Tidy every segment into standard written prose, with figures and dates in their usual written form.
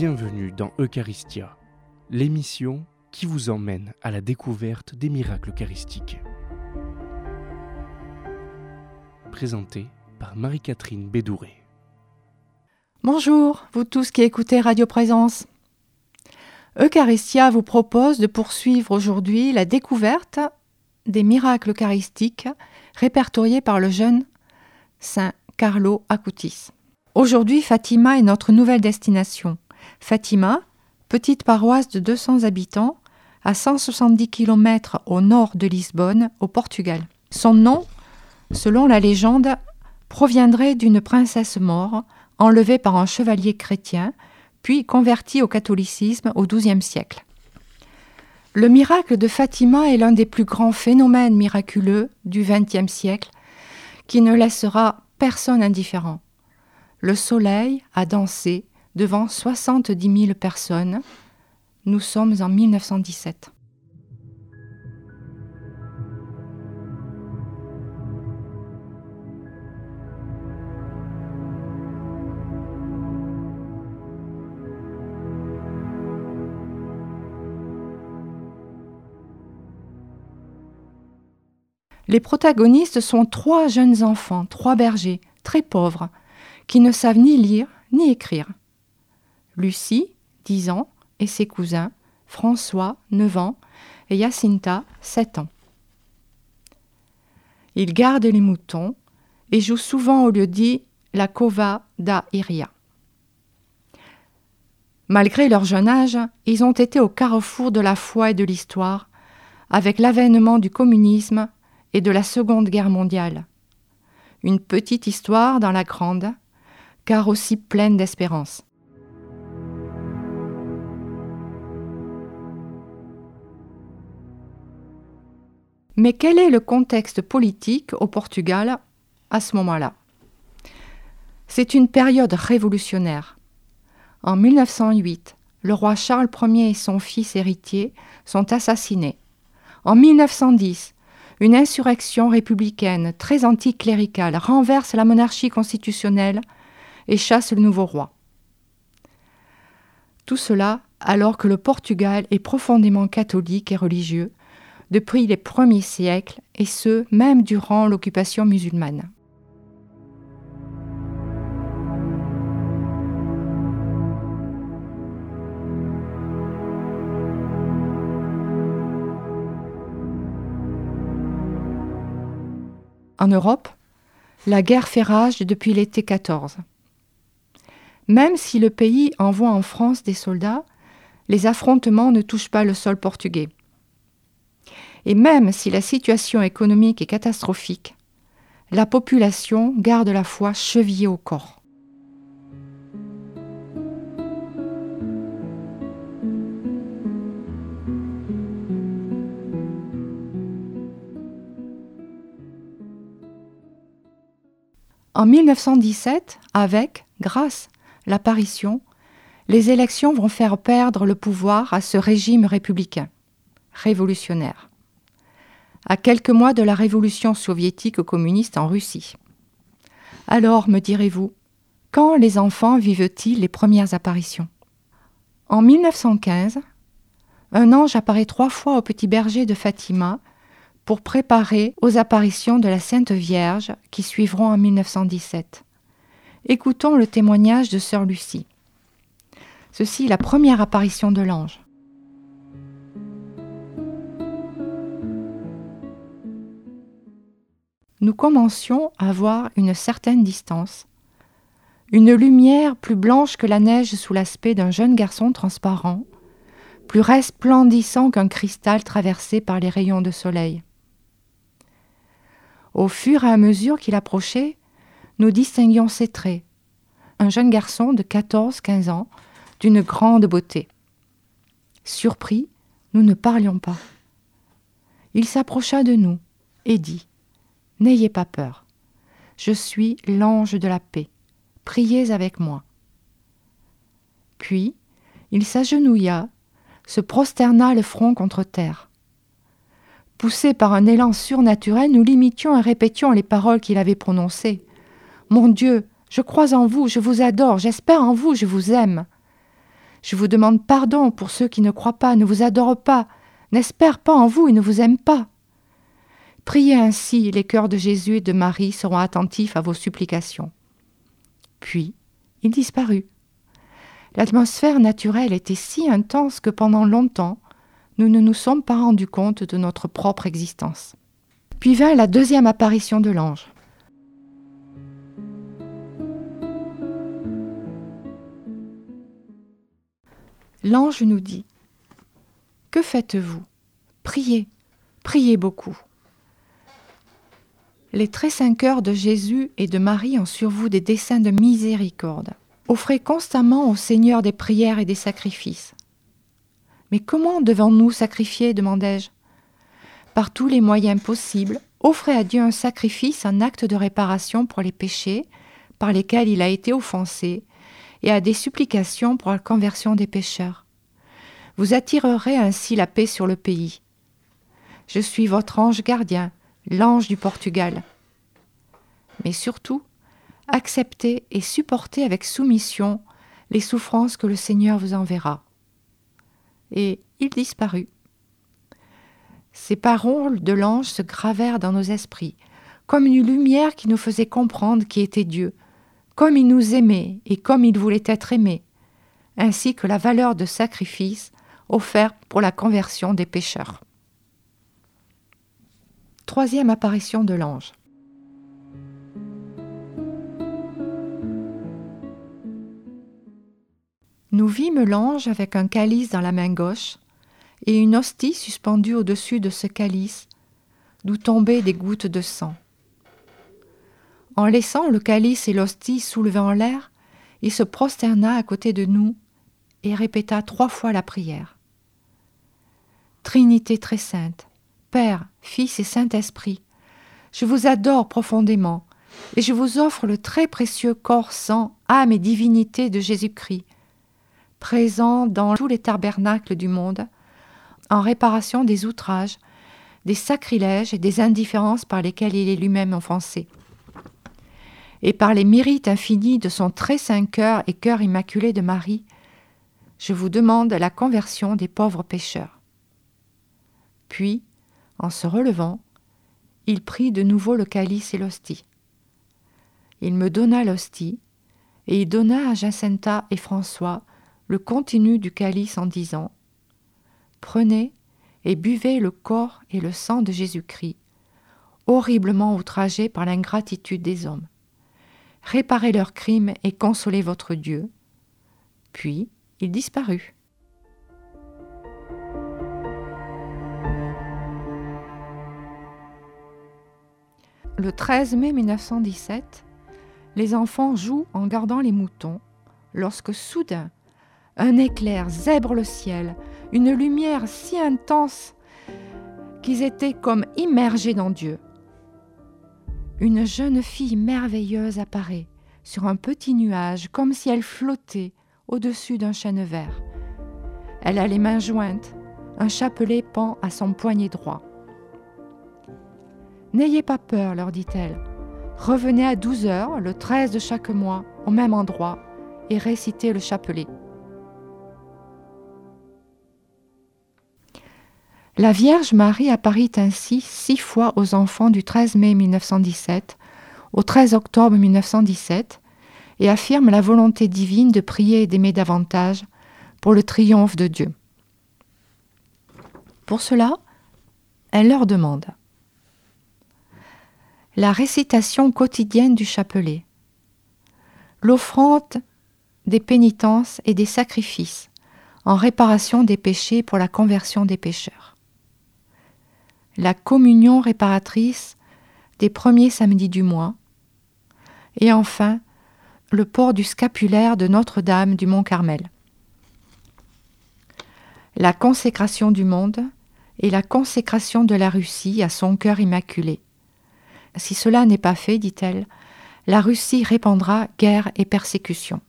Bienvenue dans Eucharistia, l'émission qui vous emmène à la découverte des miracles eucharistiques. Présentée par Marie-Catherine Bédouré. Bonjour, vous tous qui écoutez Radio Présence. Eucharistia vous propose de poursuivre aujourd'hui la découverte des miracles eucharistiques répertoriés par le jeune Saint Carlo Acutis. Aujourd'hui, Fatima est notre nouvelle destination. Fatima, petite paroisse de 200 habitants, à 170 km au nord de Lisbonne, au Portugal. Son nom, selon la légende, proviendrait d'une princesse maure, enlevée par un chevalier chrétien, puis convertie au catholicisme au XIIe siècle. Le miracle de Fatima est l'un des plus grands phénomènes miraculeux du XXe siècle, qui ne laissera personne indifférent. Le soleil a dansé devant 70 000 personnes. Nous sommes en 1917. Les protagonistes sont 3 jeunes enfants, 3 bergers, très pauvres, qui ne savent ni lire ni écrire. Lucie, 10 ans, et ses cousins, François, 9 ans, et Jacinta, 7 ans. Ils gardent les moutons et jouent souvent au lieu-dit la cova da Iria. Malgré leur jeune âge, ils ont été au carrefour de la foi et de l'histoire, avec l'avènement du communisme et de la Seconde Guerre mondiale. Une petite histoire dans la grande, car aussi pleine d'espérance. Mais quel est le contexte politique au Portugal à ce moment-là ? C'est une période révolutionnaire. En 1908, le roi Charles Ier et son fils héritier sont assassinés. En 1910, une insurrection républicaine très anticléricale renverse la monarchie constitutionnelle et chasse le nouveau roi. Tout cela alors que le Portugal est profondément catholique et religieux depuis les premiers siècles, et ce, même durant l'occupation musulmane. En Europe, la guerre fait rage depuis l'été 14. Même si le pays envoie en France des soldats, les affrontements ne touchent pas le sol portugais. Et même si la situation économique est catastrophique, la population garde la foi chevillée au corps. En 1917, grâce l'apparition, les élections vont faire perdre le pouvoir à ce régime républicain, révolutionnaire, à quelques mois de la révolution soviétique communiste en Russie. Alors, me direz-vous, quand les enfants vivent-ils les premières apparitions ? En 1915, un ange apparaît 3 fois au petit berger de Fatima pour préparer aux apparitions de la Sainte Vierge qui suivront en 1917. Écoutons le témoignage de sœur Lucie. Ceci est la première apparition de l'ange. Nous commencions à voir une certaine distance, une lumière plus blanche que la neige sous l'aspect d'un jeune garçon transparent, plus resplendissant qu'un cristal traversé par les rayons de soleil. Au fur et à mesure qu'il approchait, nous distinguions ses traits, un jeune garçon de 14-15 ans, d'une grande beauté. Surpris, nous ne parlions pas. Il s'approcha de nous et dit : « N'ayez pas peur, je suis l'ange de la paix, priez avec moi. » Puis, il s'agenouilla, se prosterna le front contre terre. Poussés par un élan surnaturel, nous l'imitions et répétions les paroles qu'il avait prononcées. « Mon Dieu, je crois en vous, je vous adore, j'espère en vous, je vous aime. » Je vous demande pardon pour ceux qui ne croient pas, ne vous adorent pas, n'espèrent pas en vous et ne vous aiment pas. Priez ainsi, les cœurs de Jésus et de Marie seront attentifs à vos supplications. » Puis, il disparut. L'atmosphère naturelle était si intense que pendant longtemps, nous ne nous sommes pas rendus compte de notre propre existence. Puis vint la deuxième apparition de l'ange. L'ange nous dit : « Que faites-vous ? Priez, priez beaucoup. Les très saints cœurs de Jésus et de Marie ont sur vous des desseins de miséricorde. Offrez constamment au Seigneur des prières et des sacrifices. » « Mais comment devons-nous sacrifier ? Demandai-je. « Par tous les moyens possibles, offrez à Dieu un sacrifice, un acte de réparation pour les péchés par lesquels il a été offensé, et à des supplications pour la conversion des pécheurs. Vous attirerez ainsi la paix sur le pays. Je suis votre ange gardien, l'ange du Portugal. Mais surtout, acceptez et supportez avec soumission les souffrances que le Seigneur vous enverra. » Et il disparut. Ces paroles de l'ange se gravèrent dans nos esprits, comme une lumière qui nous faisait comprendre qui était Dieu, comme il nous aimait et comme il voulait être aimé, ainsi que la valeur de sacrifice offert pour la conversion des pécheurs. Troisième apparition de l'ange. Nous vîmes l'ange avec un calice dans la main gauche et une hostie suspendue au-dessus de ce calice, d'où tombaient des gouttes de sang. En laissant le calice et l'hostie soulevés en l'air, il se prosterna à côté de nous et répéta 3 fois la prière. « Trinité très sainte, Père, Fils et Saint-Esprit, je vous adore profondément et je vous offre le très précieux corps, sang, âme et divinité de Jésus-Christ, présent dans tous les tabernacles du monde, en réparation des outrages, des sacrilèges et des indifférences par lesquels il est lui-même offensé. Et par les mérites infinis de son très saint cœur et cœur immaculé de Marie, je vous demande la conversion des pauvres pécheurs. » Puis, en se relevant, il prit de nouveau le calice et l'hostie. Il me donna l'hostie, et il donna à Jacinta et François le contenu du calice en disant : « Prenez et buvez le corps et le sang de Jésus-Christ, horriblement outragés par l'ingratitude des hommes. Réparez leurs crimes et consolez votre Dieu. » Puis il disparut. Le 13 mai 1917, les enfants jouent en gardant les moutons, lorsque soudain, un éclair zèbre le ciel, une lumière si intense qu'ils étaient comme immergés dans Dieu. Une jeune fille merveilleuse apparaît sur un petit nuage, comme si elle flottait au-dessus d'un chêne vert. Elle a les mains jointes, un chapelet pend à son poignet droit. « N'ayez pas peur, leur dit-elle. Revenez à 12 heures, le 13 de chaque mois, au même endroit, et récitez le chapelet. » La Vierge Marie apparut ainsi 6 fois aux enfants du 13 mai 1917 au 13 octobre 1917 et affirme la volonté divine de prier et d'aimer davantage pour le triomphe de Dieu. Pour cela, elle leur demande la récitation quotidienne du chapelet, l'offrande des pénitences et des sacrifices en réparation des péchés pour la conversion des pécheurs, la communion réparatrice des premiers samedis du mois, et enfin le port du scapulaire de Notre-Dame du Mont-Carmel, la consécration du monde et la consécration de la Russie à son cœur immaculé. Si cela n'est pas fait, dit-elle, la Russie répandra guerre et persécution.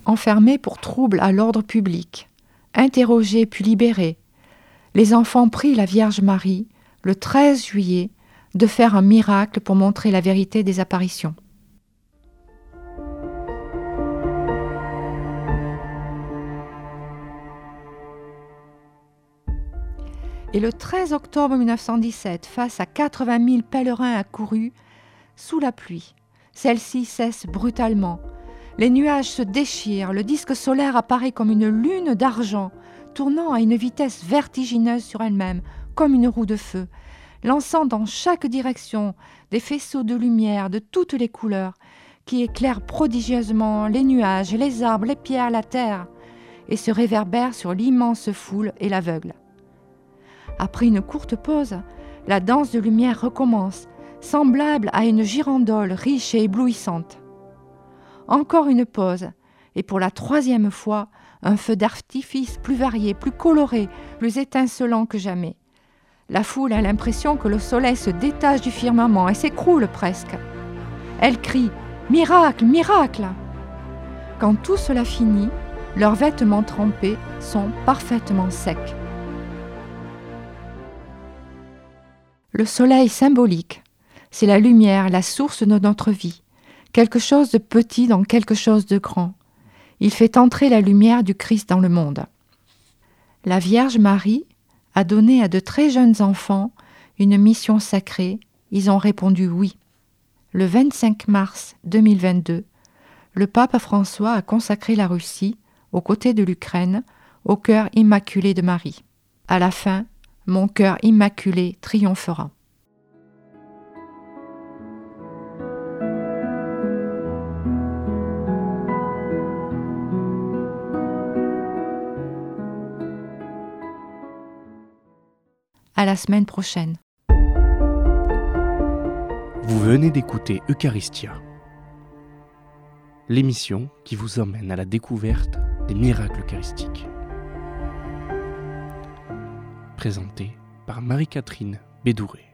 enfermés pour trouble à l'ordre public, interrogés puis libérés, les enfants prient la Vierge Marie, le 13 juillet, de faire un miracle pour montrer la vérité des apparitions. Et le 13 octobre 1917, face à 80 000 pèlerins accourus, sous la pluie, celle-ci cesse brutalement. Les nuages se déchirent, le disque solaire apparaît comme une lune d'argent, tournant à une vitesse vertigineuse sur elle-même, comme une roue de feu, lançant dans chaque direction des faisceaux de lumière de toutes les couleurs, qui éclairent prodigieusement les nuages, les arbres, les pierres, la terre, et se réverbèrent sur l'immense foule et l'aveugle. Après une courte pause, la danse de lumière recommence, semblable à une girandole riche et éblouissante. Encore une pause, et pour la 3e fois, un feu d'artifice plus varié, plus coloré, plus étincelant que jamais. La foule a l'impression que le soleil se détache du firmament et s'écroule presque. Elle crie « Miracle, miracle !» Quand tout cela finit, leurs vêtements trempés sont parfaitement secs. Le soleil symbolique, c'est la lumière, la source de notre vie, quelque chose de petit dans quelque chose de grand. Il fait entrer la lumière du Christ dans le monde. La Vierge Marie a donné à de très jeunes enfants une mission sacrée. Ils ont répondu oui. Le 25 mars 2022, le pape François a consacré la Russie, aux côtés de l'Ukraine, au cœur immaculé de Marie. À la fin, mon cœur immaculé triomphera. À la semaine prochaine. Vous venez d'écouter Eucharistia, l'émission qui vous emmène à la découverte des miracles eucharistiques. Présentée par Marie-Catherine Bédouré.